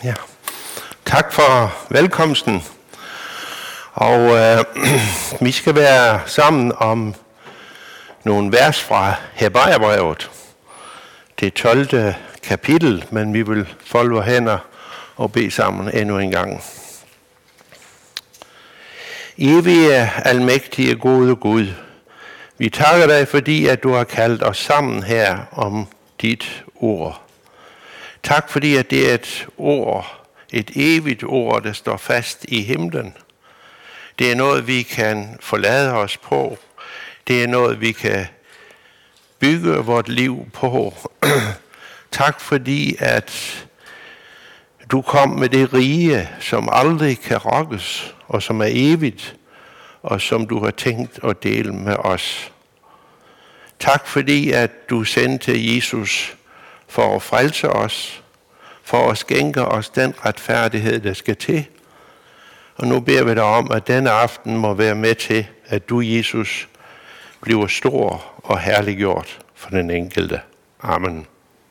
Ja. Tak for velkomsten. Og vi skal være sammen om nogle vers fra Hebræerbrevet. Det 12. kapitel, men vi vil folde vores hænder og bede sammen endnu en gang. Evige, almægtige, gode Gud, vi takker dig, fordi at du har kaldt os sammen her om dit ord. Tak fordi at det er et ord, et evigt ord, der står fast i himlen. Det er noget, vi kan forlade os på. Det er noget, vi kan bygge vort liv på. Tak fordi at du kom med det rige, som aldrig kan rokkes, og som er evigt, og som du har tænkt at dele med os. Tak fordi at du sendte Jesus for at frelse os, for at skænke os den retfærdighed, der skal til. Og nu beder vi dig om, at denne aften må være med til, at du, Jesus, bliver stor og herliggjort for den enkelte. Amen.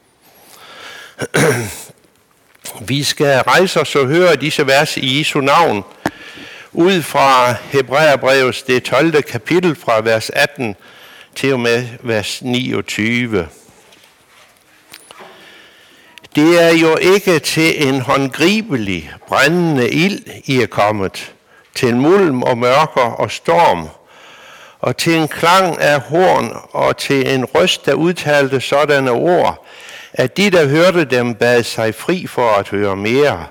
Vi skal rejse os og høre disse vers i Jesu navn, ud fra Hebræerbrevets det 12. kapitel fra vers 18 til og med vers 29. Det er jo ikke til en håndgribelig, brændende ild, I er kommet, til mulm og mørker og storm, og til en klang af horn og til en røst, der udtalte sådanne ord, at de, der hørte dem, bad sig fri for at høre mere,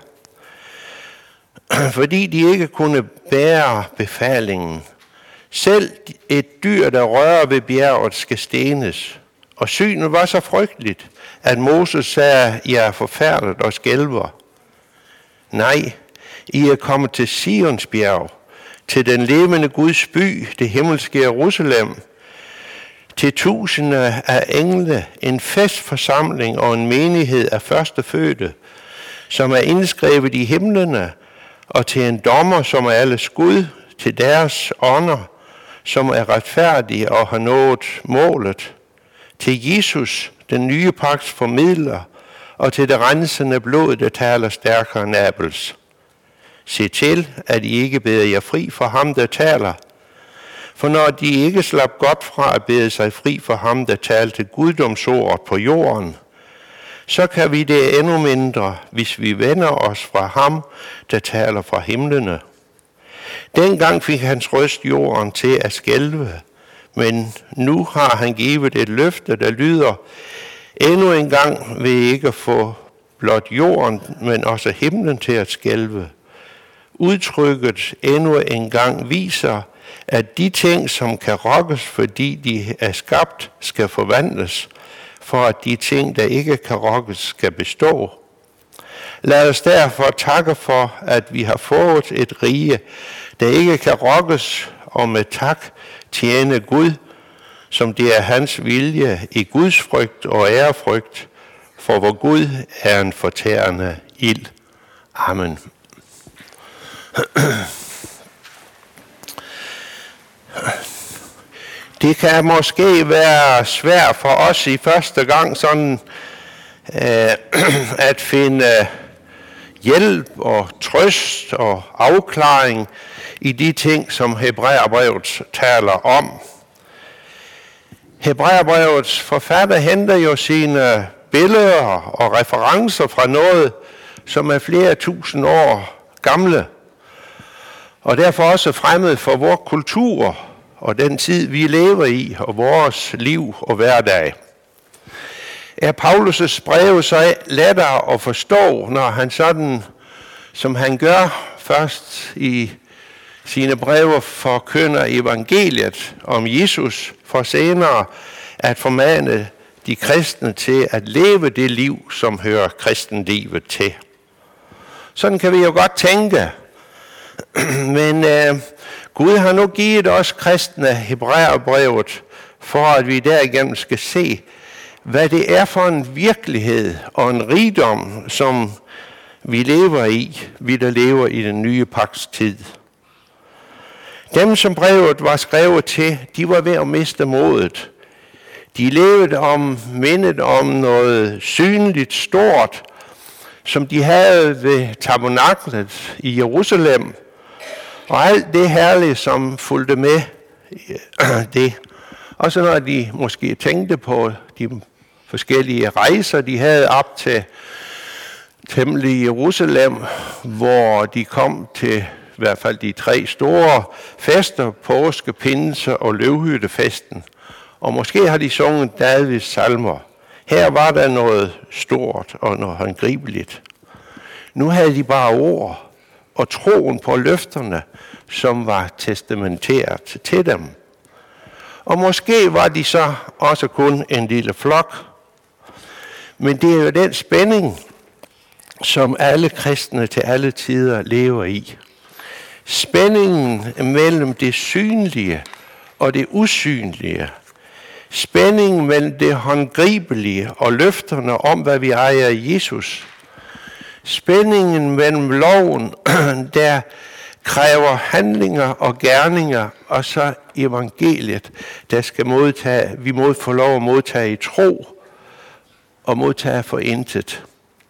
fordi de ikke kunne bære befalingen. Selv et dyr, der rører ved bjerget, skal stenes. Og synet var så frygteligt, at Moses sagde, I er forfærdet og skælver. Nej, I er kommet til Sions bjerg, til den levende Guds by, det himmelske Jerusalem, til tusinde af engle, en festforsamling og en menighed af førstefødte, som er indskrevet i himlene, og til en dommer, som er alles Gud, til deres ånder, som er retfærdige og har nået målet, til Jesus, den nye pagts formidler, og til det rensende blod, der taler stærkere end Abels. Se til, at I ikke beder jer fri for ham, der taler. For når de ikke slap godt fra at bede sig fri for ham, der talte guddomsordet på jorden, så kan vi det endnu mindre, hvis vi vender os fra ham, der taler fra himlene. Dengang fik hans røst jorden til at skælve, men nu har han givet et løfte, der lyder, endnu en gang vil I ikke få blot jorden, men også himlen til at skælve. Udtrykket endnu en gang viser, at de ting, som kan rokkes, fordi de er skabt, skal forvandles, for at de ting, der ikke kan rokkes, skal bestå. Lad os derfor takke for, at vi har fået et rige, der ikke kan rokkes, og med tak tjene Gud, som det er hans vilje i Guds frygt og ærefrygt, for vor Gud er en fortærende ild. Amen. Det kan måske være svært for os i første gang sådan at finde hjælp og trøst og afklaring i de ting, som Hebræerbrevet taler om. Hebræerbrevets forfatter henter jo sine billeder og referencer fra noget, som er flere tusind år gamle, og derfor også fremmed for vores kultur og den tid, vi lever i, og vores liv og hverdag. Er Paulus' breve så lettere at forstå, når han sådan, som han gør først i sine breve, forkynder evangeliet om Jesus, for senere at formane de kristne til at leve det liv, som hører kristenlivet til. Sådan kan vi jo godt tænke. Men Gud har nu givet os kristne Hebræerbrevet, for at vi derigennem skal se, hvad det er for en virkelighed og en rigdom, som vi lever i, vi der lever i den nye pagts tid. Dem, som brevet var skrevet til, de var ved at miste modet. De levede mindet om noget synligt stort, som de havde ved tabernaklet i Jerusalem, og alt det herlige, som fulgte med det. Og så når de måske tænkte på de forskellige rejser, de havde op til templet i Jerusalem, hvor de kom til i hvert fald de 3 store fester, påske, pinse og løvhyttefesten. Og måske har de sunget Davids salmer. Her var der noget stort og noget håndgribeligt. Nu havde de bare ord og troen på løfterne, som var testamenteret til dem. Og måske var de så også kun en lille flok. Men det er jo den spænding, som alle kristne til alle tider lever i. Spændingen mellem det synlige og det usynlige. Spændingen mellem det håndgribelige og løfterne om, hvad vi ejer i Jesus. Spændingen mellem loven, der kræver handlinger og gerninger, og så evangeliet, der skal vi må få lov at modtage i tro og modtage for intet.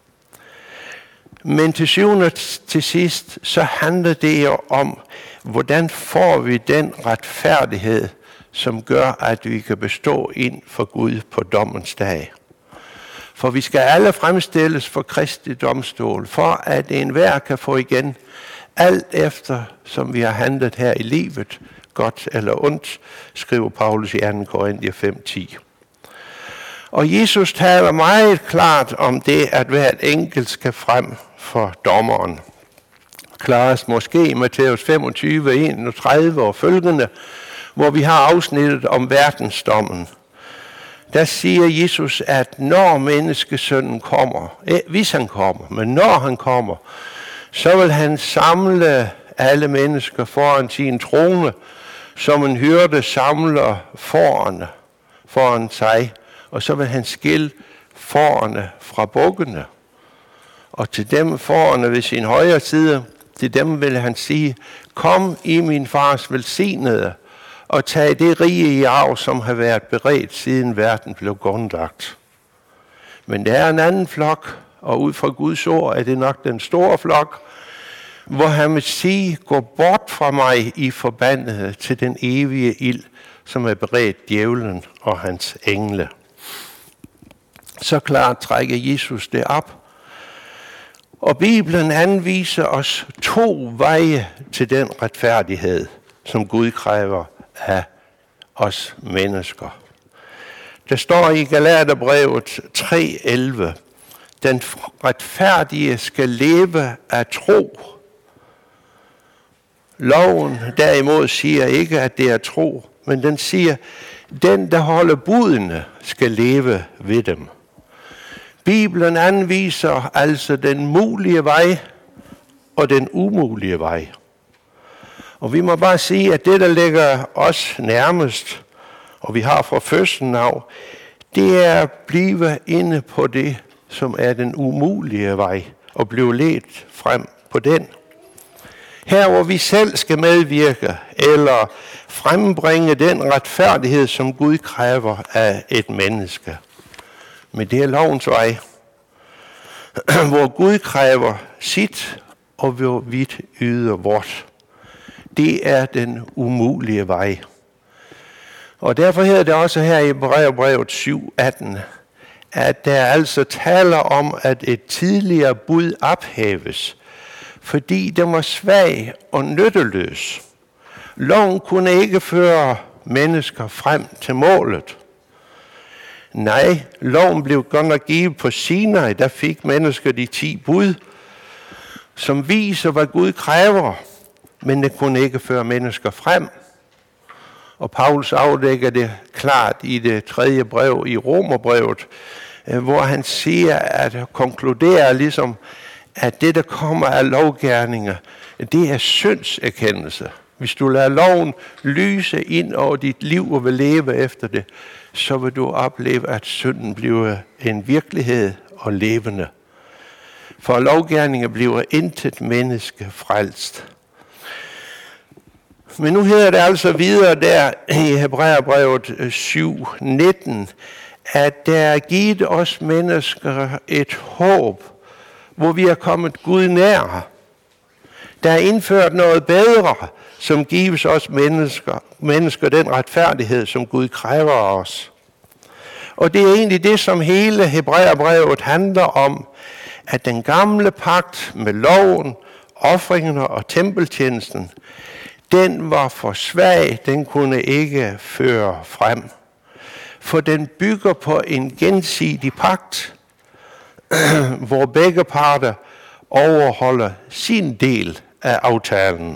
Men til syvende og til sidst, så handler det jo om, hvordan får vi den retfærdighed, som gør, at vi kan bestå ind for Gud på dommens dag. For vi skal alle fremstilles for Kristi domstol, for at enhver kan få igen alt efter, som vi har handlet her i livet, godt eller ondt, skriver Paulus i 2. Korinther 5:10. Og Jesus taler meget klart om det, at hvert enkelt skal frem for dommeren. Klarest måske i Matthæus 25, 31 og følgende, hvor vi har afsnittet om verdensdommen. Der siger Jesus, at når menneskesønnen kommer, hvis han kommer, men når han kommer, så vil han samle alle mennesker foran sin trone, som en hyrde samler foran sig, og så vil han skille fårene fra bukkene. Og til dem fårene ved sin højre side, til dem vil han sige, kom i min fars velsignede, og tag det rige i arv, som har været beredt, siden verden blev grundlagt. Men der er en anden flok, og ud fra Guds ord er det nok den store flok, hvor han vil sige, gå bort fra mig i forbandede til den evige ild, som er beredt djævlen og hans engle. Så klart trækker Jesus det op. Og Bibelen anviser os 2 veje til den retfærdighed, som Gud kræver af os mennesker. Der står i Galaterbrevet 3:11, den retfærdige skal leve af tro. Loven derimod siger ikke, at det er tro, men den siger, den der holder budene skal leve ved dem. Bibelen anviser altså den mulige vej og den umulige vej. Og vi må bare sige, at det, der ligger os nærmest, og vi har fra fødslen af, det er at blive inde på det, som er den umulige vej, og blive ledt frem på den. Her, hvor vi selv skal medvirke, eller frembringe den retfærdighed, som Gud kræver af et menneske. Men det er lovens vej, hvor Gud kræver sit, og hvor vi yder vort. Det er den umulige vej. Og derfor hedder det også her i Hebræerbrevet 7:18, at der altså taler om, at et tidligere bud ophæves, fordi den var svag og nytteløs. Loven kunne ikke føre mennesker frem til målet. Nej, loven blev godt nok givet på Sinai, der fik mennesker de 10 bud, som viser, hvad Gud kræver, men det kunne ikke føre mennesker frem. Og Paulus afdækker det klart i det 3. brev i Romerbrevet, hvor han siger, at konkluderer ligesom, at det, der kommer af lovgerninger, det er syndserkendelse. Hvis du lader loven lyse ind over dit liv og vil leve efter det, så vil du opleve, at synden bliver en virkelighed og levende. For lovgerninger bliver intet menneske frelst. Men nu hedder det altså videre der i Hebræerbrevet 7:19, at der er givet os mennesker et håb, hvor vi er kommet Gud nær. Der er indført noget bedre, som gives os mennesker den retfærdighed, som Gud kræver af os. Og det er egentlig det, som hele Hebræerbrevet handler om, at den gamle pagt med loven, ofringerne og tempeltjenesten, den var for svag, den kunne ikke føre frem. For den bygger på en gensidig pagt, hvor begge parter overholder sin del af aftalen.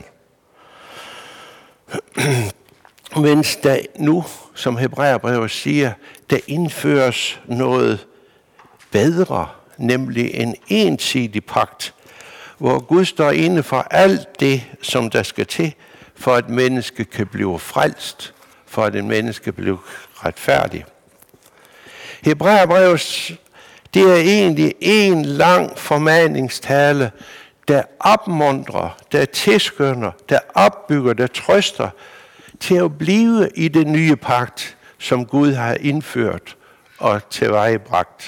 Mens der nu, som Hebræerbrevet siger, der indføres noget bedre, nemlig en ensidig pagt, hvor Gud står inde for alt det, som der skal til, for at menneske kan blive frelst, for at en menneske kan blive retfærdig. Hebræerbrevet, det er egentlig en lang formaningstale, der opmuntrer, der tilskynder, der opbygger, der trøster til at blive i det nye pagt, som Gud har indført og tilvejebragt.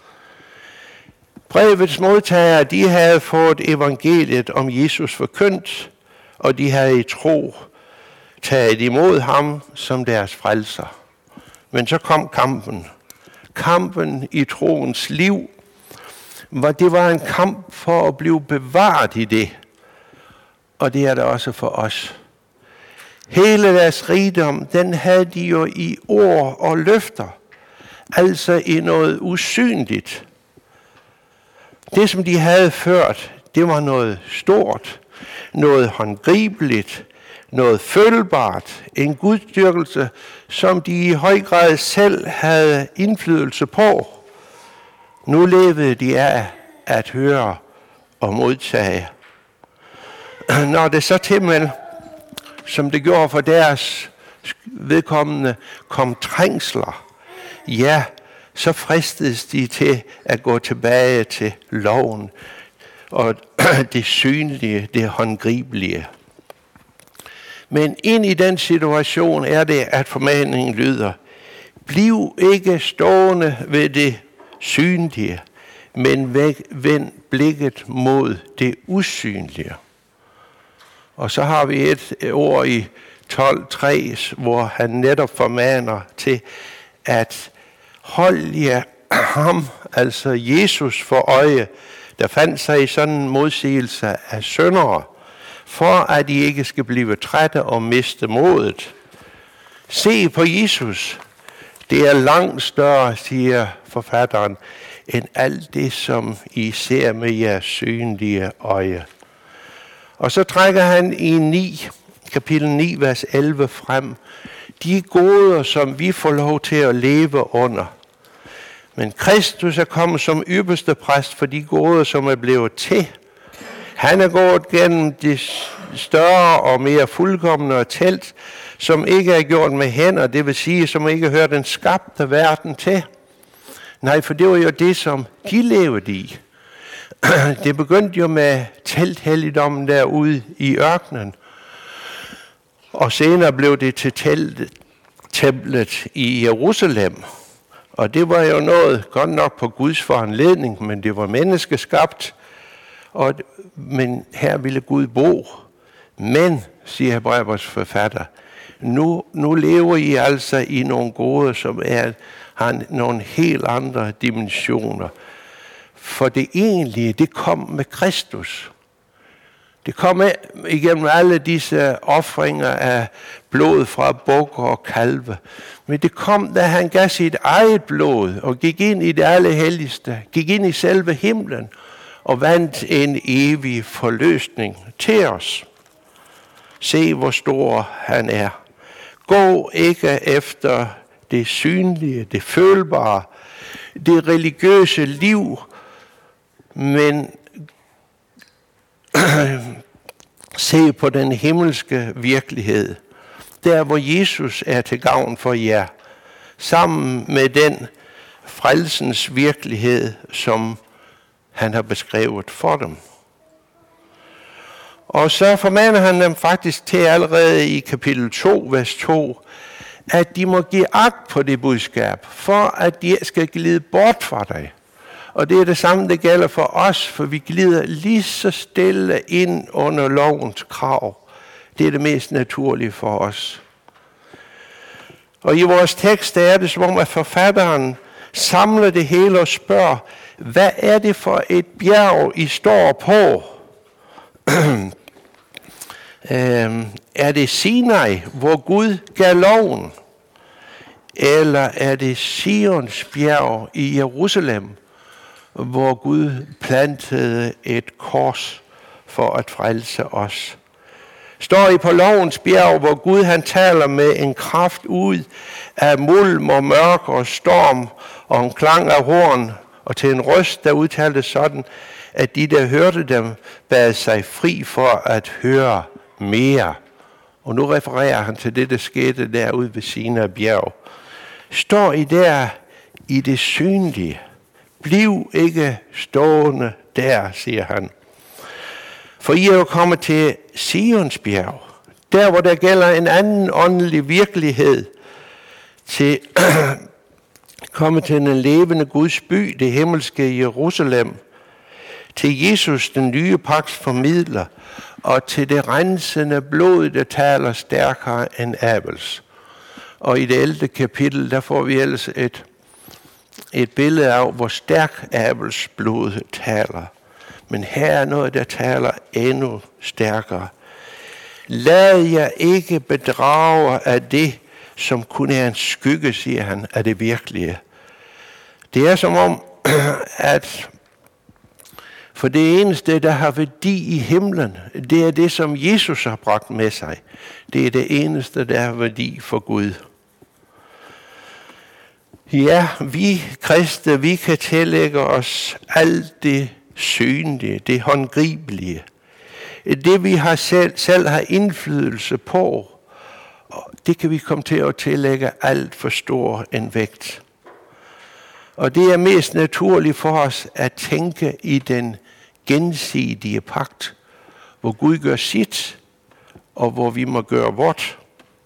Brevets modtagere, de havde fået evangeliet om Jesus forkyndt, og de havde i tro taget imod ham som deres frelser. Men så kom kampen. Kampen i troens liv, hvor det var en kamp for at blive bevaret i det. Og det er det også for os. Hele deres rigdom, den havde de jo i ord og løfter. Altså i noget usynligt. Det, som de havde ført, det var noget stort, noget håndgribeligt, noget følbart, en gudsdyrkelse, som de i høj grad selv havde indflydelse på. Nu levede de af at høre og modtage. Når det så til, som det gjorde for deres vedkommende, kom trængsler, ja, så fristedes de til at gå tilbage til loven og det synlige, det håndgribelige. Men ind i den situation er det, at formaningen lyder: bliv ikke stående ved det synlige, men vend blikket mod det usynlige. Og så har vi et ord i 12:3, hvor han netop formaner til at holde jer ham, altså Jesus, for øje, der fandt sig i sådan en modsigelse af syndere, for at I ikke skal blive trætte og miste modet. Se på Jesus. Det er langt større, siger forfatteren, end alt det, som I ser med jeres synlige øje. Og så trækker han i kapitel 9, vers 11 frem, de goder, som vi får lov til at leve under. Men Kristus er kommet som ypperste præst for de goder, som er blevet til. Han er gået gennem det større og mere fuldkomne telt, som ikke er gjort med hænder, det vil sige, som ikke hører den skabte verden til. Nej, for det var jo det, som de levede i. Det begyndte jo med telthelligdommen derude i ørkenen, og senere blev det til templet i Jerusalem. Og det var jo noget, godt nok på Guds foranledning, men det var menneskeskabt. Men her ville Gud bo. Men, siger Hebræerbrevets forfatter, nu lever I altså i nogle goder, som har nogle helt andre dimensioner. For det egentlige, det kom med Kristus. Det kom igennem alle disse ofringer af blod fra bukker og kalve. Men det kom, da han gav sit eget blod og gik ind i det allerhelligste, gik ind i selve himlen og vandt en evig forløsning til os. Se, hvor stor han er. Gå ikke efter det synlige, det følbare, det religiøse liv, men se på den himmelske virkelighed, der hvor Jesus er til gavn for jer, sammen med den frelsens virkelighed, som han har beskrevet for dem. Og så formaner han dem faktisk til allerede i kapitel 2, vers 2, at de må give agt på det budskab, for at de skal glide bort fra dig. Og det er det samme, der gælder for os, for vi glider lige så stille ind under lovens krav. Det er det mest naturlige for os. Og i vores tekst er det som om, at forfatteren samler det hele og spørger, hvad er det for et bjerg, I står på? Er det Sinai, hvor Gud gav loven? Eller er det Sions bjerg i Jerusalem, hvor Gud plantede et kors for at frelse os? Står I på lovens bjerg, hvor Gud han taler med en kraft ud af mulm og mørke og storm og en klang af horn og til en røst, der udtalte sådan, at de, der hørte dem, bad sig fri for at høre mere. Og nu refererer han til det, der skete derude ved Sinai bjerg. Står I der i det synlige? Bliv ikke stående der, siger han. For I er jo kommet til Sions bjerg, der hvor der gælder en anden åndelig virkelighed, til komme til den levende Guds by, det himmelske Jerusalem, til Jesus, den nye pagts formidler, og til det rensende blod, der taler stærkere end Abels. Og i det 11. kapitel, der får vi ellers et billede af, hvor stærk Abels blod taler. Men her er noget, der taler endnu stærkere. Lad jer ikke bedrage af det, som kun er en skygge, siger han, af det virkelige. Det er som om, at for det eneste, der har værdi i himlen, det er det, som Jesus har bragt med sig. Det er det eneste, der har værdi for Gud. Ja, vi kristne, vi kan tillægge os alt det synlige, det håndgribelige. Det vi har selv har indflydelse på, det kan vi komme til at tillægge alt for stor en vægt. Og det er mest naturligt for os at tænke i den gensidige pagt, hvor Gud gør sit, og hvor vi må gøre vort.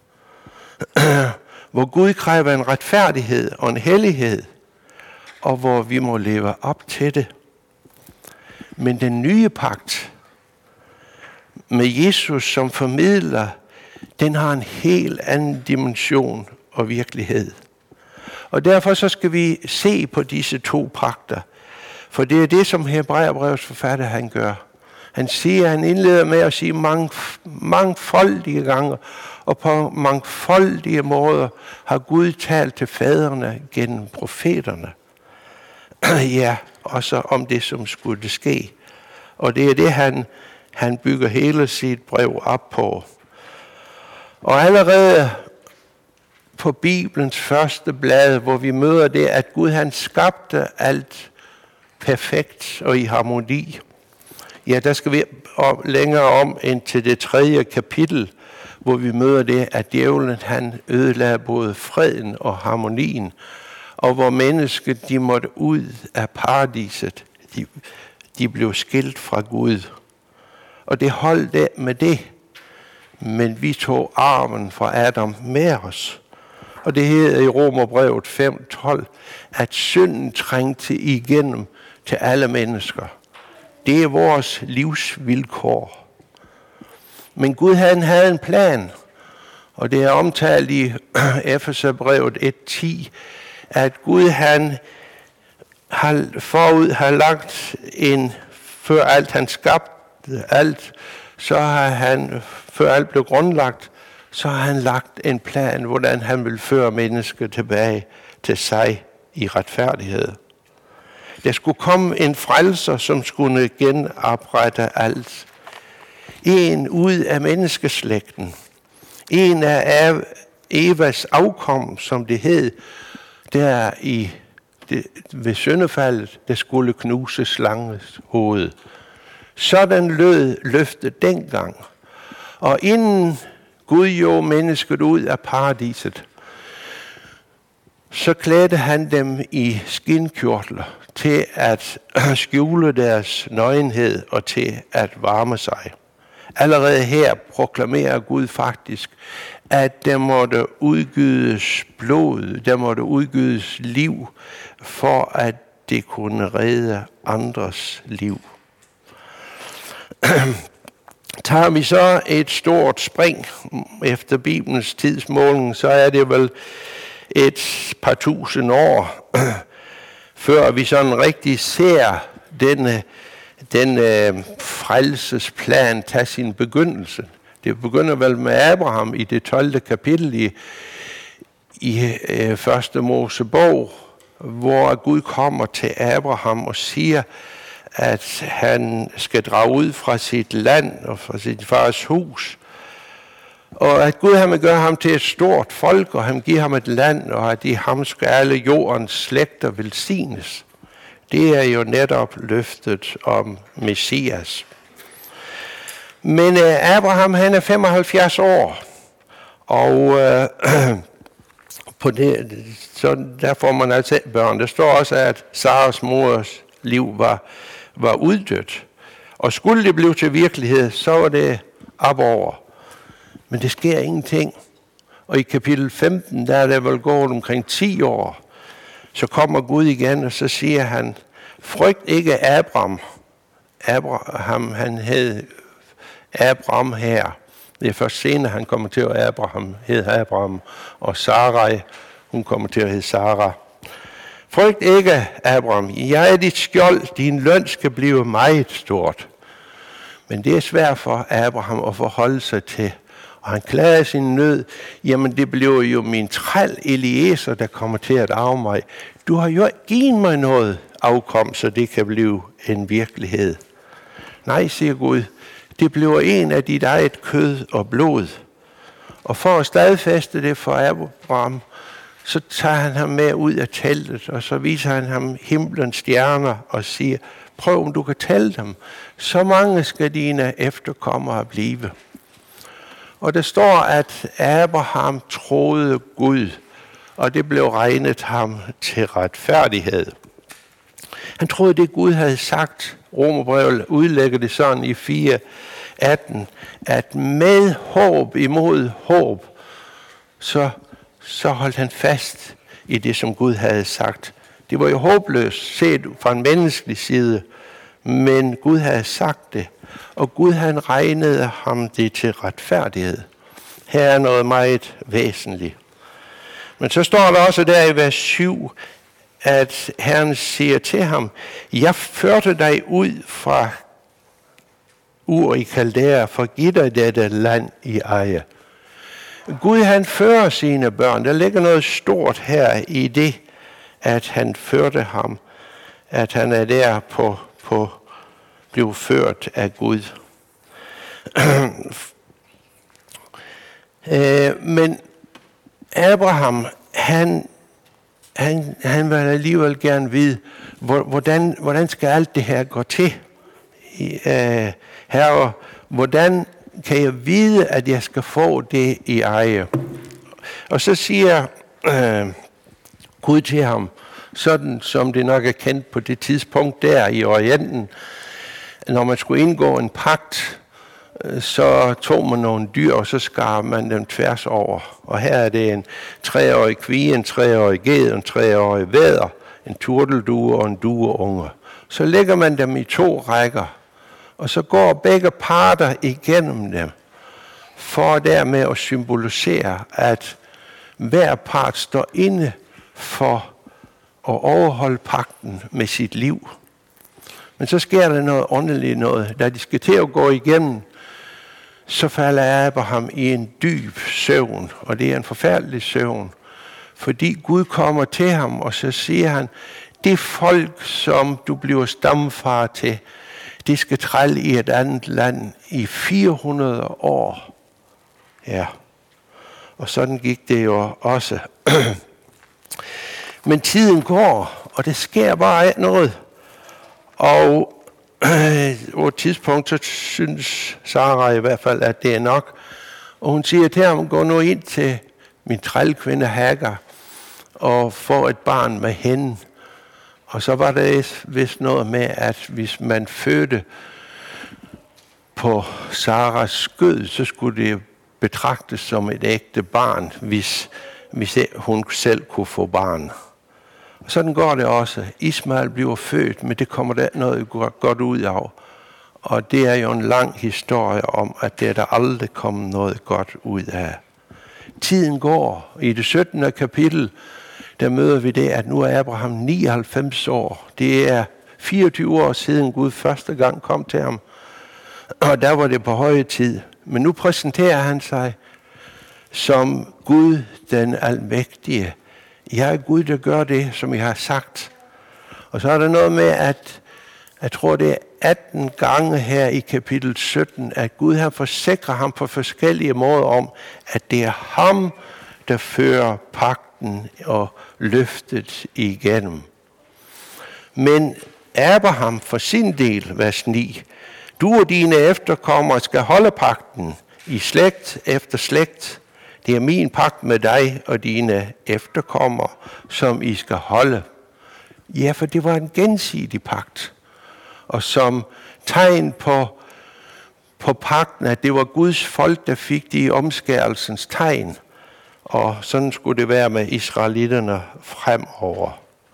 Hvor Gud kræver en retfærdighed og en hellighed, og hvor vi må leve op til det. Men den nye pagt med Jesus som formidler, den har en helt anden dimension og virkelighed. Og derfor så skal vi se på disse to pagter. For det er det, som Hebræerbrevets forfatter han gør. Han indleder med at sige mangfoldige gange, og på mangfoldige måder har Gud talt til fædrene gennem profeterne. Ja, også om det, som skulle ske. Og det er det, han bygger hele sit brev op på. Og allerede på Bibelens første blad, hvor vi møder det, at Gud han skabte alt perfekt og i harmoni. Ja, der skal vi længere om end til det 3. kapitel, hvor vi møder det, at djævlen han ødelagde både freden og harmonien, og hvor mennesket de måtte ud af paradiset. De blev skilt fra Gud. Og det holdt det med det. Men vi tog arven fra Adam med os. Og det hedder i Romerbrevet 5:12, at synden trængte igennem til alle mennesker. Det er vores livsvilkår. Men Gud han havde en plan, og det er omtalt i Efeserbrevet 1:10, at Gud han forud har lagt før alt han skabte alt, så har han, før alt blev grundlagt, så har han lagt en plan, hvordan han vil føre mennesket tilbage til sig i retfærdighed. Der skulle komme en frelser, som skulle genoprette alt. En ud af menneskeslægten. En af Evas afkom, som det hed, der ved syndefaldet, der skulle knuse slangens hoved. Sådan lød løftet dengang. Og inden Gud jo mennesket ud af paradiset, så klædte han dem i skinkjortler til at skjule deres nøgenhed og til at varme sig. Allerede her proklamerer Gud faktisk, at der måtte udgydes blod, der måtte udgydes liv, for at det kunne redde andres liv. Tager vi så et stort spring efter Bibelens tidsmåling, så er det vel et par tusind år, før vi sådan rigtig ser den frelsesplan tage sin begyndelse. Det begynder vel med Abraham i det 12. kapitel i 1. Mosebog, hvor Gud kommer til Abraham og siger, at han skal drage ud fra sit land og fra sit fars hus. Og at Gud han vil gøre ham til et stort folk, og han giver ham et land, og at i ham skal alle jordens slægter velsignes. Det er jo netop løftet om Messias. Men Abraham han er 75 år, og på det, så der får man altså børn. Der står også, at Saras mors liv var uddødt. Og skulle det blive til virkelighed, så var det op over. Men det sker ingenting. Og i kapitel 15, der er det vel gået omkring 10 år, så kommer Gud igen, og så siger han, frygt ikke Abraham. Abraham, han hed Abraham her. Det er først senere, han kommer til at hedde Abraham, og Sarai, hun kommer til at hedde Sara. Frygt ikke, Abraham. Jeg er dit skjold. Din løn skal blive meget stort. Men det er svært for Abraham at forholde sig til. Og han klager sin nød. Jamen, det bliver jo min træl Eliezer, der kommer til at arve mig. Du har jo givet mig noget afkom, så det kan blive en virkelighed. Nej, siger Gud. Det bliver en af dit eget kød og blod. Og for at stadfæste det for Abraham, så tager han ham med ud af teltet, og så viser han ham himlens stjerner og siger, prøv om du kan tælle dem. Så mange skal dine efterkommere blive. Og der står, at Abraham troede Gud, og det blev regnet ham til retfærdighed. Han troede, det Gud havde sagt. Romerbrevet udlægger det sådan i 4:18, at med håb imod håb, så holdt han fast i det, som Gud havde sagt. Det var jo håbløst set fra en menneskelig side, men Gud havde sagt det, og Gud han regnede ham det til retfærdighed. Her er noget meget væsentligt. Men så står der også der i vers 7, at Herren siger til ham, jeg førte dig ud fra Ur i Kaldæa, for at give dig dette land i eje. Gud han fører sine børn. Der ligger noget stort her i det, at han førte ham. At han er der på blev ført af Gud. Men Abraham, han vil alligevel gerne vide, hvordan skal alt det her gå til? Herre, hvordan kan jeg vide, at jeg skal få det i eje? Og så siger Gud til ham, sådan som det nok er kendt på det tidspunkt der i Orienten, når man skulle indgå en pagt, så tog man nogle dyr, og så skar man dem tværs over. Og her er det en 3-årig kvie, en 3-årig ged, en 3-årig væder, en turteldue og en dueunge. Så lægger man dem i 2 rækker, og så går begge parter igennem dem, for dermed at symbolisere, at hver part står inde for at overholde pagten med sit liv. Men så sker der noget underligt noget. Da de skal til at gå igennem, så falder Abraham i en dyb søvn, og det er en forfærdelig søvn. Fordi Gud kommer til ham, og så siger han, det folk, som du bliver stamfar til, det skal trælle i et andet land i 400 år. Ja, og sådan gik det jo også. Men tiden går, og det sker bare ikke noget. Og på et tidspunkt, så synes Sara i hvert fald, at det er nok. Og hun siger til ham, gå nu ind til min trælkvinde Hagar og få et barn med hende. Og så var der vist noget med, at hvis man fødte på Saras skød, så skulle det betragtes som et ægte barn, hvis hun selv kunne få barn. Sådan går det også. Ismael bliver født, men det kommer der noget godt ud af. Og det er jo en lang historie om, at det er der aldrig kommer noget godt ud af. Tiden går. I det 17. kapitel, der møder vi det, at nu er Abraham 99 år. Det er 24 år siden Gud første gang kom til ham. Og der var det på høje tid. Men nu præsenterer han sig som Gud den almægtige. Jeg er Gud, der gør det, som jeg har sagt. Og så er der noget med, at jeg tror, det er 18 gange her i kapitel 17, at Gud har forsikret ham på forskellige måder om, at det er ham, der fører pagten og løftet igennem. Men Abraham for sin del, vers 9, du og dine efterkommere skal holde pagten i slægt efter slægt. Det er min pagt med dig og dine efterkommere, som I skal holde. Ja, for det var en gensidig pagt. Og som tegn på pagten, at det var Guds folk, der fik det i omskærelsens tegn. Og sådan skulle det være med israelitterne fremover.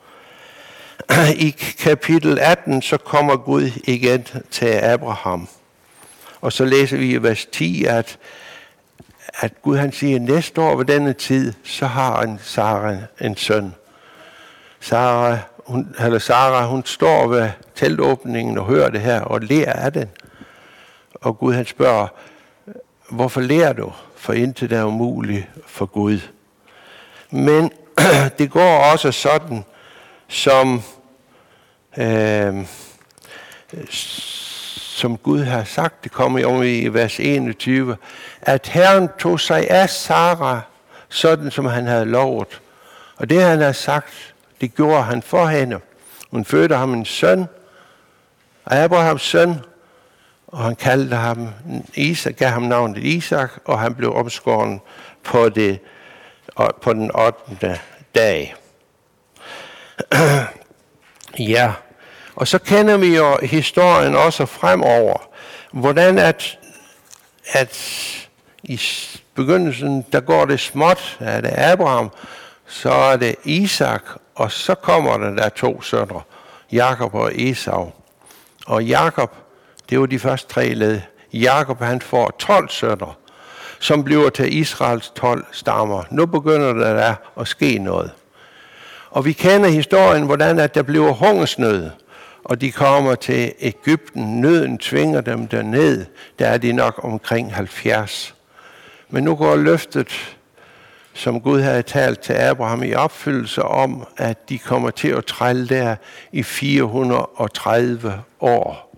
I kapitel 18, så kommer Gud igen til Abraham. Og så læser vi i vers 10, at Gud han siger, næste år ved denne tid, så har Sara en søn. Sara, hun står ved teltåbningen og hører det her og ler af den. Og Gud han spørger, hvorfor ler du? For indtil det er umuligt for Gud. Men det går også sådan, som Gud har sagt, det kommer jo i vers 21, at Herren tog sig af Sara, sådan som han havde lovet. Og det han har sagt, det gjorde han for hende. Hun fødte ham en søn, Abrahams søn, og han kaldte ham Isak, gav ham navnet Isak, og han blev omskåren på den 8. dag. Ja, og så kender vi jo historien også fremover, hvordan at i begyndelsen, der går det småt, er det Abraham, så er det Isak, og så kommer der 2 sønner, Jakob og Esau. Og Jakob, det var de første 3 led. Jakob han får 12 sønner, som bliver til Israels 12 stammer. Nu begynder der at ske noget. Og vi kender historien, hvordan at der bliver hungersnød, og de kommer til Egypten. Nøden tvinger dem derned. Der er de nok omkring 70. Men nu går løftet, som Gud havde talt til Abraham i opfyldelse om, at de kommer til at trælle der i 430 år.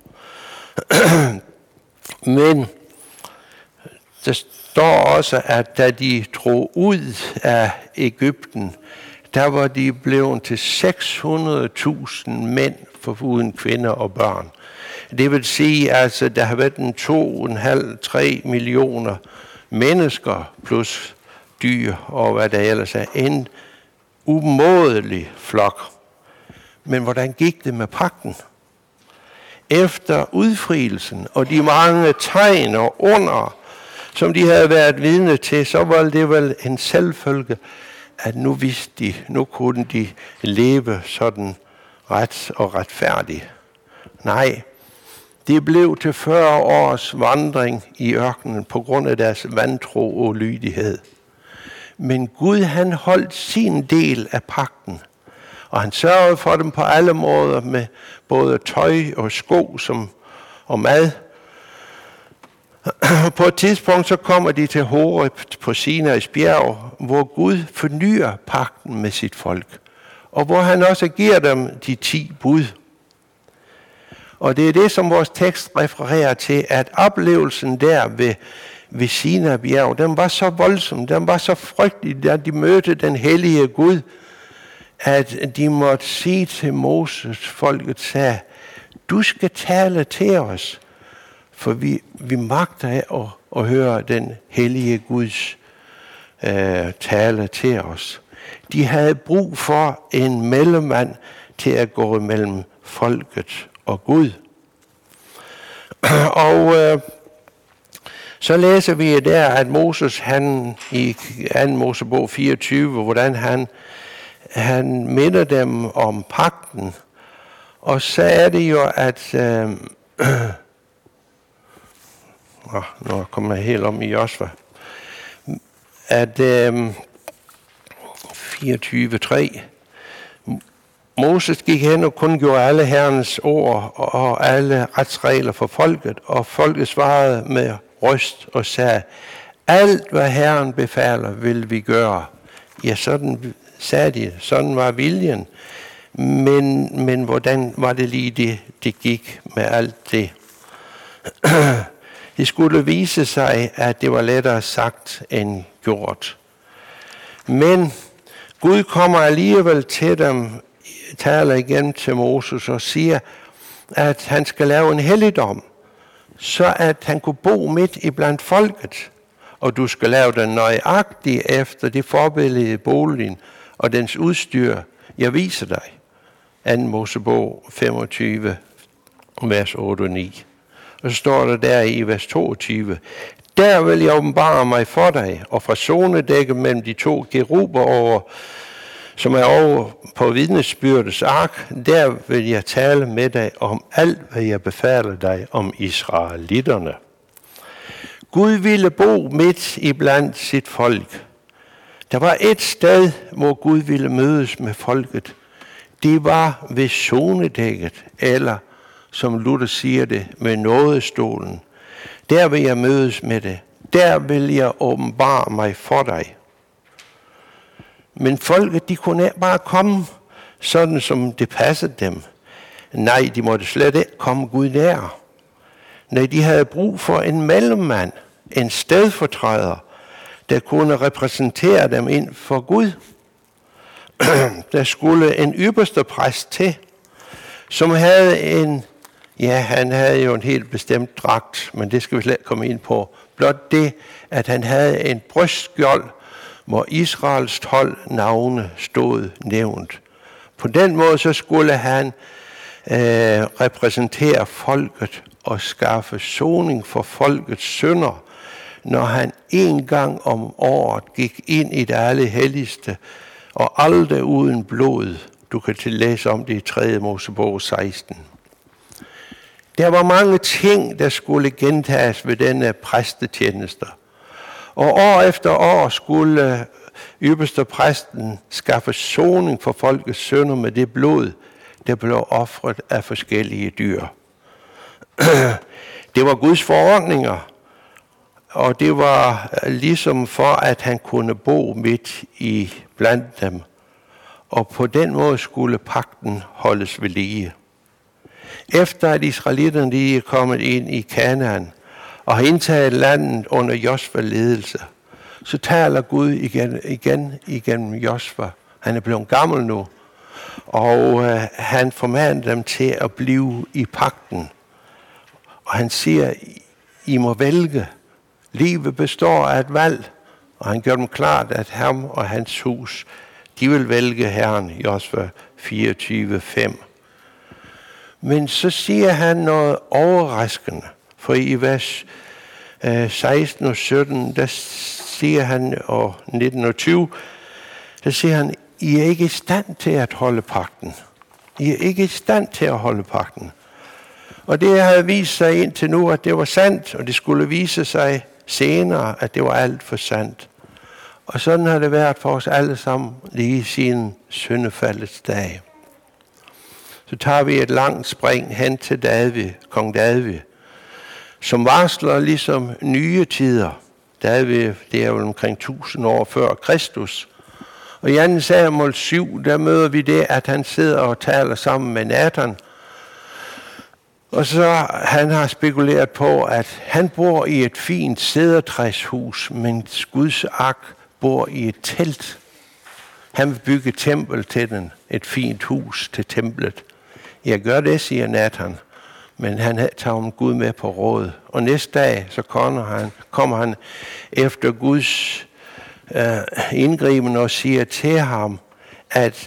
Men der står også, at da de drog ud af Egypten, der var de blevet til 600.000 mænd, foruden kvinder og børn. Det vil sige, altså, der har været 2,5-3 millioner mennesker, plus dyr og hvad der ellers er. En umådelig flok. Men hvordan gik det med pagten? Efter udfrielsen og de mange tegn og under, som de havde været vidne til, så var det vel en selvfølge, at nu vidste de, nu kunne de leve sådan ret og retfærdigt. Nej, det blev til 40 års vandring i ørkenen på grund af deres vantro og lydighed. Men Gud han holdt sin del af pagten, og han sørgede for dem på alle måder med både tøj og sko og mad. På et tidspunkt så kommer de til Horeb på Sinais bjerg, hvor Gud fornyer pagten med sit folk, og hvor han også giver dem de 10 bud. Og det er det, som vores tekst refererer til, at oplevelsen der ved Sinai bjerg, den var så voldsom, den var så frygtelig, da de mødte den hellige Gud, at de måtte sige til Moses, folket sagde, du skal tale til os, for vi magter at høre den hellige Guds tale til os. De havde brug for en mellemmand til at gå mellem folket og Gud. Og så læser vi der, at Moses, han i 2. Mosebog 24, hvordan han han minder dem om pagten. Og så er det jo, at nu kommer jeg helt om i Josva, at 24:3, Moses gik hen og kundgjorde alle Herrens ord og alle retsregler for folket, og folket svarede med røst og sagde, alt hvad Herren befaler, vil vi gøre. Ja, sådan sagde de, sådan var viljen. Men hvordan var det lige det gik med alt det? Det skulle vise sig, at det var lettere sagt end gjort. Men Gud kommer alligevel til dem, taler igen til Moses og siger, at han skal lave en helligdom, så at han kunne bo midt i blandt folket. Og du skal lave den nøjagtigt efter det forbillede boligen og dens udstyr, jeg viser dig. 2. Mosebog 25, vers 8 og 9. Og så står der der i vers 22, der vil jeg åbenbare mig for dig, og fra zonedækket mellem de to keruber over, som er over på vidnesbyrdets ark, der vil jeg tale med dig om alt, hvad jeg befaler dig om israelitterne. Gud ville bo midt iblandt sit folk. Der var et sted, hvor Gud ville mødes med folket. Det var ved zonedækket, eller som Luther siger det, med nådestolen. Der vil jeg mødes med det. Der vil jeg åbenbare mig for dig. Men folket, de kunne ikke bare komme, sådan som det passede dem. Nej, de måtte slet ikke komme Gud nær. Nej, de havde brug for en mellemmand, en stedfortræder, der kunne repræsentere dem ind for Gud. Der skulle en ypperste præst til, som havde han havde jo en helt bestemt dragt, men det skal vi slet komme ind på. Blot det, at han havde en brystskjold, hvor Israels 12 navne stod nævnt. På den måde så skulle han repræsentere folket og skaffe soning for folkets synder, når han en gang om året gik ind i det allerhelligste, og aldrig uden blod. Du kan læse om det i 3. Mosebog 16. Der var mange ting, der skulle gentages ved denne præstetjeneste. Og år efter år skulle ypperste præsten skaffe soning for folkets synder med det blod, der blev ofret af forskellige dyr. Det var Guds forordninger, og det var ligesom for, at han kunne bo midt i blandt dem. Og på den måde skulle pagten holdes ved lige. Efter at israelitterne de er kommet ind i Kanaan og har indtaget landet under Josva ledelse, så taler Gud igen igennem Josva. Han er blevet gammel nu, og han formaner dem til at blive i pagten. Og han siger, I må vælge. Livet består af et valg, og han gør dem klart, at ham og hans hus, de vil vælge Herren, Josva 24:5. Men så siger han noget overraskende, for i vers 16 og 17, der siger han, og 19 og 20, der siger han, I er ikke i stand til at holde pagten. I er ikke i stand til at holde pagten. Og det havde vist sig indtil nu, at det var sandt, og det skulle vise sig senere, at det var alt for sandt. Og sådan har det været for os alle sammen lige siden syndefaldets dag. Så tager vi et langt spring hen til David, kong David, som varsler ligesom nye tider. David, det er jo omkring 1000 år før Kristus. Og i 2. Samuel 7, der møder vi det, at han sidder og taler sammen med Nathan. Og så han har spekuleret på, at han bor i et fint cedertræshus, men Guds ark bor i et telt. Han vil bygge et tempel til den, et fint hus til templet. Jeg gør det, siger Nathan, men han tager Gud med på råd. Og næste dag, så kommer han efter Guds indgriben og siger til ham, at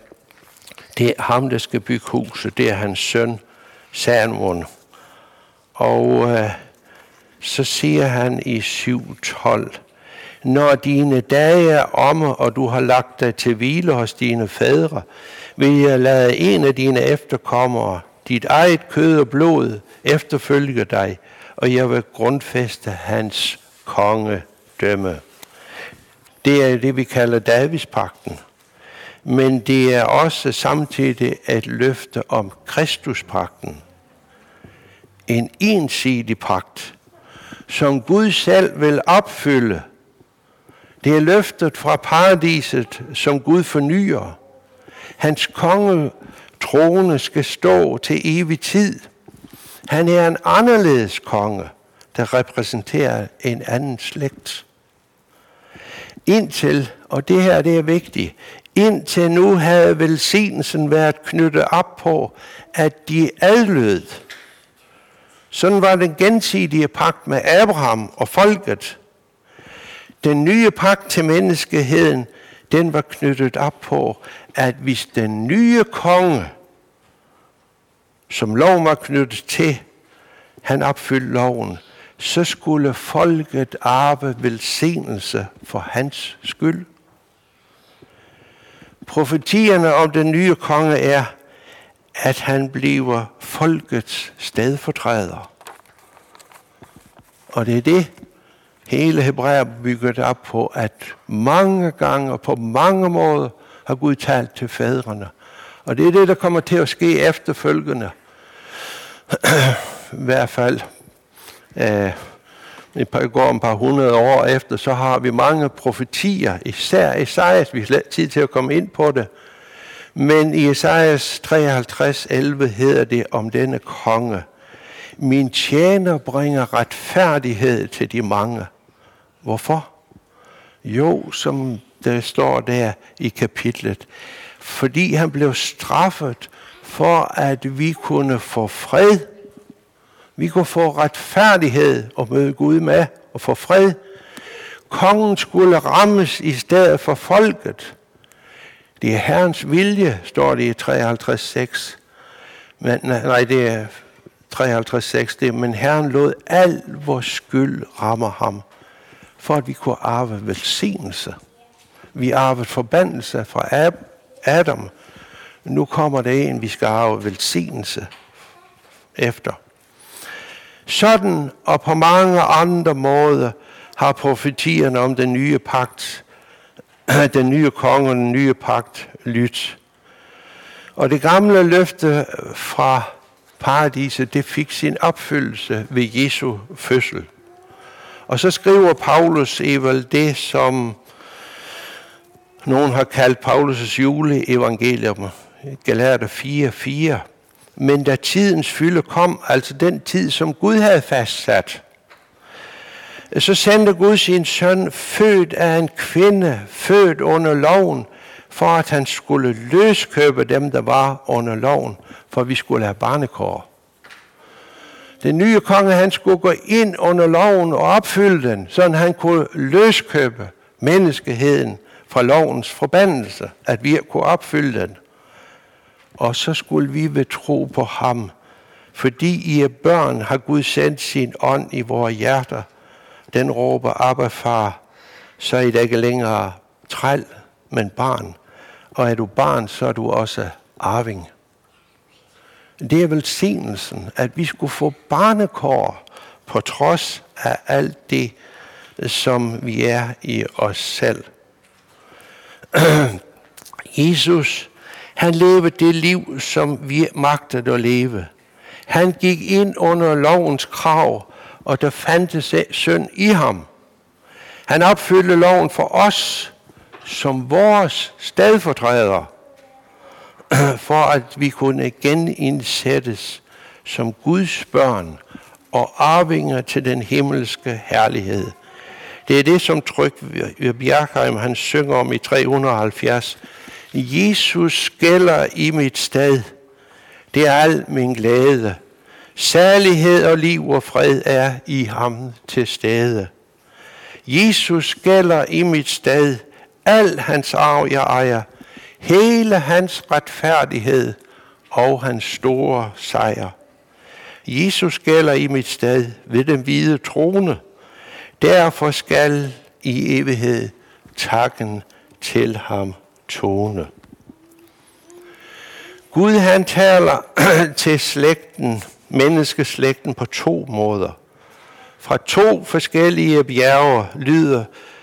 det er ham, der skal bygge huset, det er hans søn Salomon. Og så siger han i 7:12, Når dine dage er omme, og du har lagt dig til hvile hos dine fædre, vil jeg lade en af dine efterkommere, dit eget kød og blod, efterfølge dig, og jeg vil grundfæste hans kongedømme. Det er det, vi kalder Davidspagten. Men det er også samtidig et løfte om Kristuspagten. En ensidig pagt, som Gud selv vil opfylde. Det er løftet fra paradiset, som Gud fornyer. Hans kongetrone skal stå til evig tid. Han er en anderledes konge, der repræsenterer en anden slægt. Indtil, og det her det er vigtigt, indtil nu havde velsignelsen været knyttet op på, at de adlød. Sådan var den gensidige pagt med Abraham og folket. Den nye pagt til menneskeheden, den var knyttet op på, at hvis den nye konge, som loven var knyttet til, han opfyldte loven, så skulle folket arve velsignelse for hans skyld. Profetierne om den nye konge er, at han bliver folkets stedfortræder. Og det er det, hele Hebræer bygget op på, at mange gange og på mange måder har Gud talt til fædrene. Og det er det, der kommer til at ske efterfølgende. I hvert fald et par hundrede år efter, så har vi mange profetier, især Esajas, vi har slet tid til at komme ind på det. Men i Esajas 53:11 hedder det om denne konge: min tjener bringer retfærdighed til de mange. Hvorfor? Jo, som der står der i kapitlet, fordi han blev straffet for, at vi kunne få fred. Vi kunne få retfærdighed og møde Gud med og få fred. Kongen skulle rammes i stedet for folket. Det er Herrens vilje, står det i 53:6. Nej, det er 53:6. Men Herren lod al vores skyld ramme ham, for at vi kunne arve velsignelse. Vi arvede forbandelse fra Adam. Nu kommer der en, vi skal arve velsignelse efter. Sådan og på mange andre måder har profetierne om den nye pagt, den nye konge og den nye pagt lydt. Og det gamle løfte fra paradiset, det fik sin opfyldelse ved Jesu fødsel. Og så skriver Paulus det, som nogen har kaldt Paulus' juleevangelium, Galater 4:4. Men da tidens fylde kom, altså den tid, som Gud havde fastsat, så sendte Gud sin søn, født af en kvinde, født under loven, for at han skulle løskøbe dem, der var under loven, for vi skulle have barnekår. Den nye konge, han skulle gå ind under loven og opfylde den, så han kunne løskøbe menneskeheden fra lovens forbandelse, at vi kunne opfylde den. Og så skulle vi ved tro på ham, fordi I er børn, har Gud sendt sin ånd i vores hjerter. Den råber, Abba, far, så er I da ikke længere træl, men barn. Og er du barn, så er du også arving. Det er velsignelsen, at vi skulle få barnekår på trods af alt det, som vi er i os selv. Jesus, han levede det liv, som vi magtede at leve. Han gik ind under lovens krav, og der fandtes synd i ham. Han opfyldte loven for os som vores stedfortræder, for at vi kunne genindsættes som Guds børn og arvinger til den himmelske herlighed. Det er det, som Trygve Bjerkheim han synger om i 370. Jesus gælder i mit sted. Det er al min glæde. Særlighed og liv og fred er i ham til stede. Jesus gælder i mit sted. Al hans arv jeg ejer. Hele hans retfærdighed og hans store sejr. Jesus gælder i mit sted ved den hvide trone. Derfor skal i evighed takken til ham tone. Gud han taler til slægten, menneskeslægten på 2 måder. Fra 2 forskellige bjerge lyder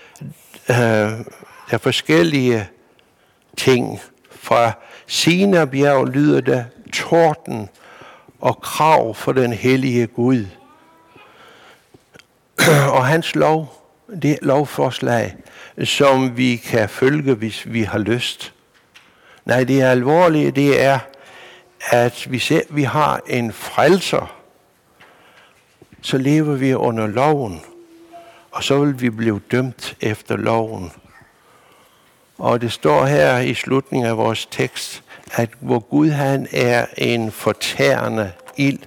der forskellige ting. Fra Sinai-bjerg lyder der torden og krav for den hellige Gud. Og hans lov, det er lovforslag, som vi kan følge, hvis vi har lyst. Nej, det er alvorlige, det er, at vi har en frelser, så lever vi under loven, og så vil vi blive dømt efter loven. Og det står her i slutningen af vores tekst, at hvor Gud han er en fortærende ild.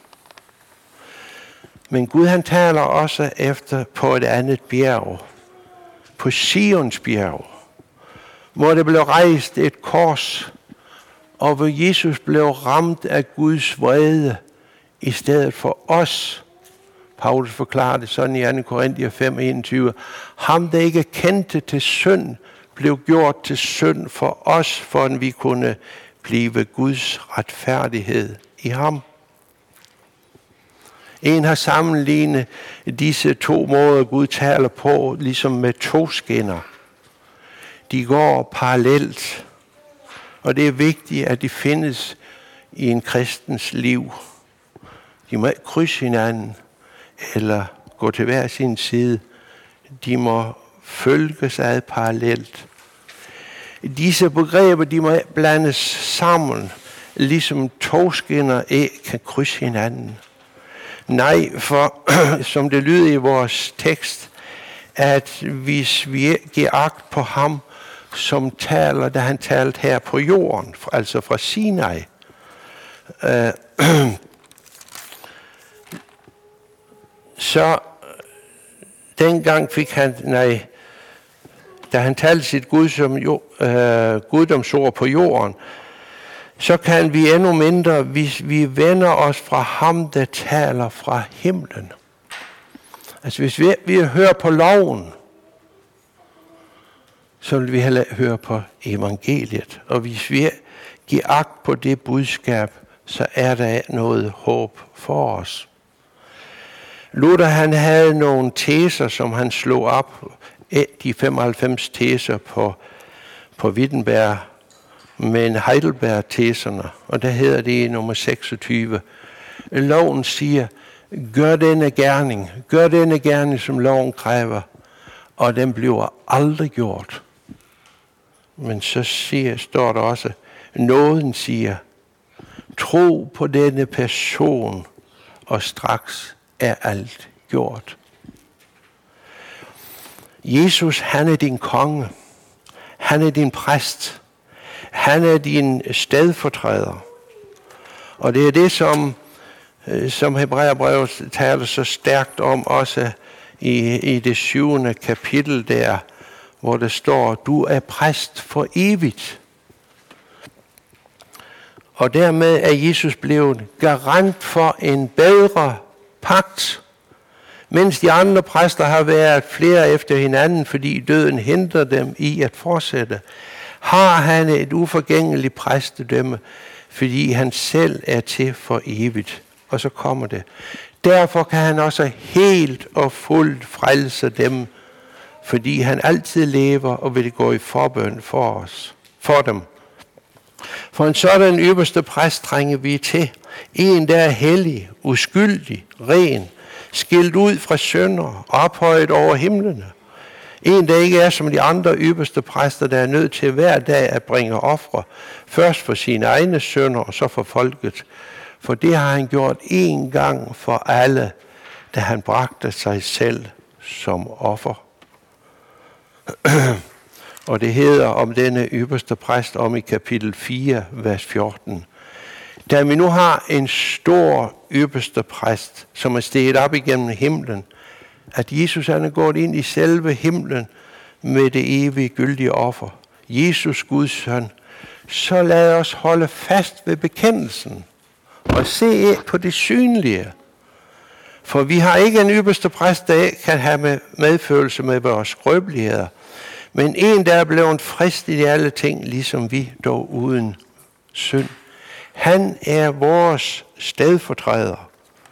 Men Gud han taler også efter på et andet bjerg, på Sions bjerg, hvor det blev rejst et kors, og hvor Jesus blev ramt af Guds vrede i stedet for os. Paulus forklarer det sådan i 2. Korinther 5:21. Ham, der ikke kendte til synd, blev gjort til synd for os, for at vi kunne blive Guds retfærdighed i ham. En har sammenlignet disse 2 måder, Gud taler på, ligesom med 2 skinner. De går parallelt, og det er vigtigt, at de findes i en kristens liv. De må ikke krydse hinanden, eller gå til hver sin side. De må følges ad parallelt. Disse begreber, de må blandes sammen, ligesom 2 skinner ikke kan krydse hinanden. Nej, for som det lyder i vores tekst, at hvis vi giver agt på ham, som taler, da han talte her på jorden, altså fra Sinai, så dengang fik han, da han talte sit guddomsord på jorden, så kan vi endnu mindre, hvis vi vender os fra ham, der taler fra himlen. Altså hvis vi hører på loven, så vil vi heller høre på evangeliet. Og hvis vi giver agt på det budskab, så er der noget håb for os. Luther han havde nogle teser, som han slog op, de 95 teser på Wittenberg, men Heidelberg-teserne, og der hedder det i nummer 26. Loven siger, gør denne gerning, som loven kræver, og den bliver aldrig gjort. Men så står der også, nåden siger, tro på denne person, og straks er alt gjort. Jesus, han er din konge. Han er din præst. Han er din stedfortræder. Og det er det, som Hebræerbrevet taler så stærkt om, også i det 7. kapitel der, hvor der står, du er præst for evigt. Og dermed er Jesus blevet garant for en bedre pagt, mens de andre præster har været flere efter hinanden, fordi døden hindrer dem i at fortsætte, har han et uforgængeligt præstedømme, fordi han selv er til for evigt. Og så kommer det. Derfor kan han også helt og fuldt frelse dem, fordi han altid lever og vil gå i forbøn for dem. For en sådan ypperste præst trænger vi til. En, der er hellig, uskyldig, ren, skilt ud fra synder, ophøjet over himlene. En, der ikke er som de andre ypperste præster, der er nødt til hver dag at bringe ofre. Først for sine egne synder, og så for folket. For det har han gjort én gang for alle, da han bragte sig selv som offer. Og det hedder om denne ypperste præst om i kapitel 4, vers 14. Da vi nu har en stor ypperste præst, som er steget op igennem himlen, at Jesus han er gået ind i selve himlen med det evige gyldige offer. Jesus, Guds søn. Så lad os holde fast ved bekendelsen og se på det synlige. For vi har ikke en ypperste præst, der kan have medfølelse med vores skrøbeligheder, men en, der er blevet fristet i alle ting, ligesom vi, dog uden synd. Han er vores stedfortræder.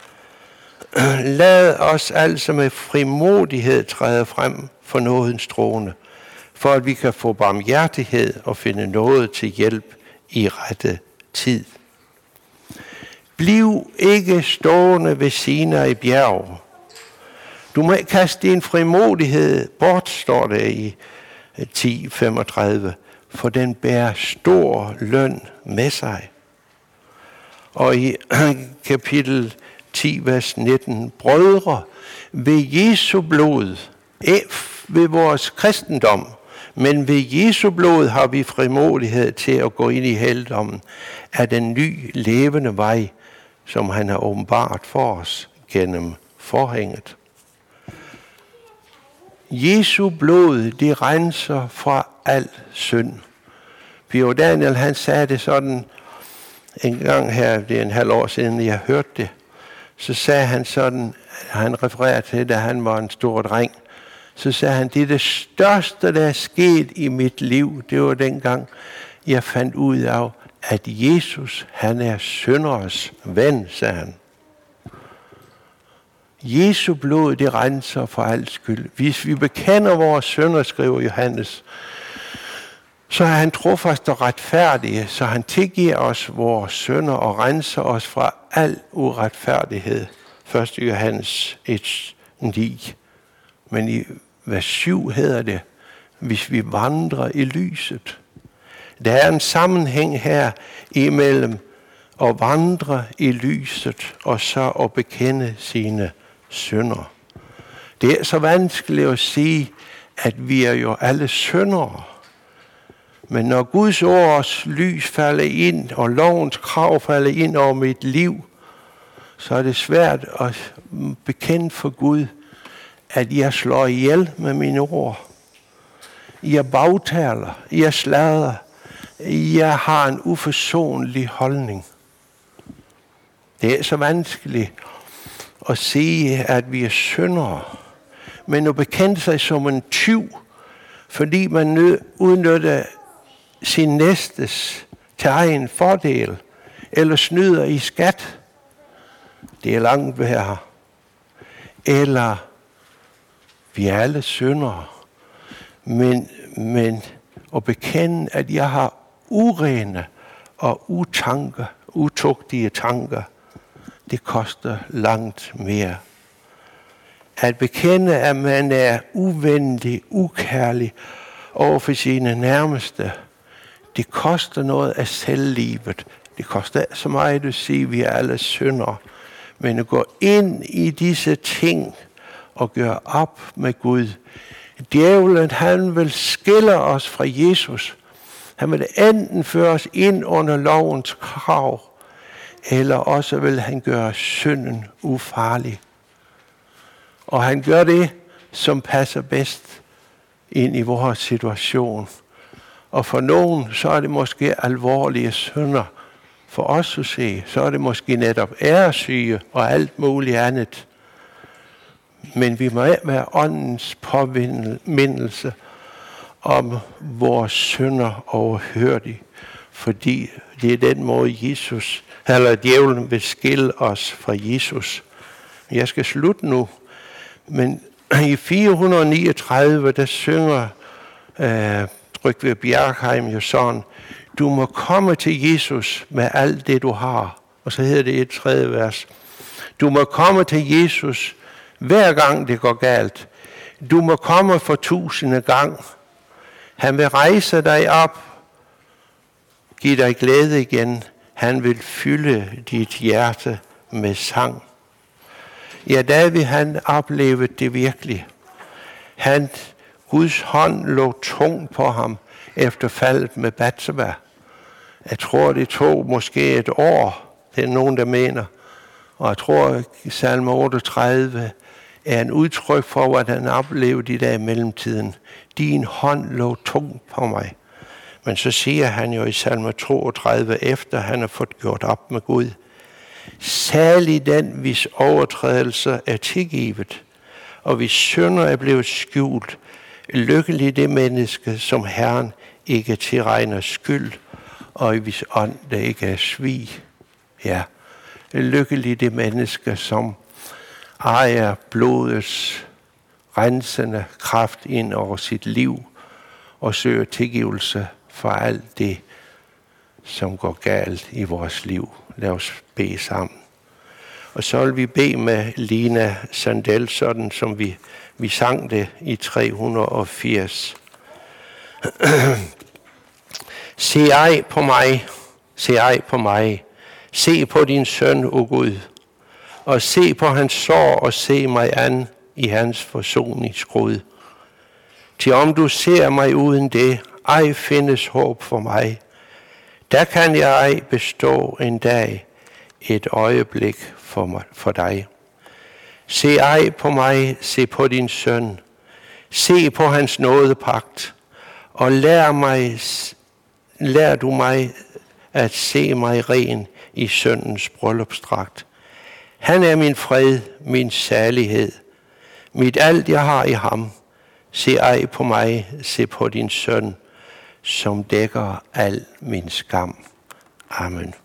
Lad os altså med frimodighed træde frem for nådens trone, for at vi kan få barmhjertighed og finde noget til hjælp i rette tid. Bliv ikke stående ved Sinai bjerg. Du må kaste din frimodighed bort, står det i 10:35, for den bærer stor løn med sig. Og i kapitel 10, vers 19, brødre, ved Jesu blod, ved vores kristendom, men ved Jesu blod har vi frimodighed til at gå ind i helligdommen af den ny levende vej, som han har åbenbart for os gennem forhænget. Jesu blod, det renser fra al synd. Pio Daniel, han sagde det sådan en gang her, det er en halv år siden, jeg hørte det. Så sagde han sådan, han refererer til, da han var en stor dreng, så sagde han, det er det største, der er sket i mit liv. Det var dengang, jeg fandt ud af, at Jesus, han er synderes ven, sagde han. Jesu blod, det renser for al skyld. Hvis vi bekender vores synder, skriver Johannes, så er han trofast og retfærdig, så han tilgiver os vores synder og renser os fra al uretfærdighed. 1. Johannes 1:9. Men i vers 7 hedder det, hvis vi vandrer i lyset. Der er en sammenhæng her imellem at vandre i lyset og så at bekende sine synder. Det er så vanskeligt at sige, at vi er jo alle syndere. Men når Guds ords lys falder ind, og lovens krav falder ind over mit liv, så er det svært at bekende for Gud, at jeg slår ihjel med mine ord. Jeg bagtaler, jeg sladrer, jeg har en uforsonlig holdning. Det er så vanskeligt at sige, at vi er syndere, men at bekende sig som en tyv, fordi man udnytter sin næstes til egen fordel, eller snyder i skat. Det er langt værre. Eller vi er alle syndere, men at bekende, at jeg har urene og utugtige tanker, det koster langt mere. At bekende, at man er uvenlig, ukærlig over for sine nærmeste, det koster noget af selvlivet. Det koster så meget at sige, at vi er alle syndere. Men at gå ind i disse ting og gøre op med Gud. Djævlen, han vil skille os fra Jesus. Han vil enten føre os ind under lovens krav, eller også vil han gøre synden ufarlig. Og han gør det, som passer bedst ind i vores situation. Og for nogen, så er det måske alvorlige synder. For os at se, så er det måske netop æresyge og alt muligt andet. Men vi må være åndens påmindelse om vores synder overhørige, fordi det er den måde djævlen vil skille os fra Jesus. Jeg skal slutte nu, men i 439, der synger Trygve Bjergheim jo sådan, du må komme til Jesus med alt det, du har. Og så hedder det i et tredje vers. Du må komme til Jesus hver gang det går galt. Du må komme for 1000 gang. Han vil rejse dig op, give dig glæde igen. Han vil fylde dit hjerte med sang. Ja, David, han oplevede det virkelig. Guds hånd lå tung på ham efter faldet med Batseba. Jeg tror, det tog måske et år, det er nogen, der mener. Og jeg tror, at salme 38 er en udtryk for, hvad han oplevede i dag i mellemtiden. Din hånd lå tung på mig. Men så siger han jo i salme 32, efter han har fået gjort op med Gud, Salig den, hvis overtrædelser er tilgivet, og hvis synder er blevet skjult. Lykkelig det menneske, som Herren ikke tilregner skyld, og i hvis ånd der ikke er svig. Ja, lykkelig det menneske, som ejer blodets rensende kraft ind over sit liv, og søger tilgivelse for alt det, som går galt i vores liv. Lad os bede sammen. Og så vil vi bede med Lina Sandel, sådan som vi sang det i 380. Se ej på mig, se ej på mig, se på din søn, o Gud, og se på hans sår, og se mig an i hans forsoningsskrud. Til om du ser mig uden det, ej findes håb for mig. Der kan jeg ej bestå en dag, et øjeblik for dig. Se ej på mig, se på din søn, se på hans nådepagt, og lær du mig at se mig ren i søndens bryllupsdragt. Han er min fred, min særlighed, mit alt jeg har i ham. Se ej på mig, se på din søn, som dækker al min skam. Amen.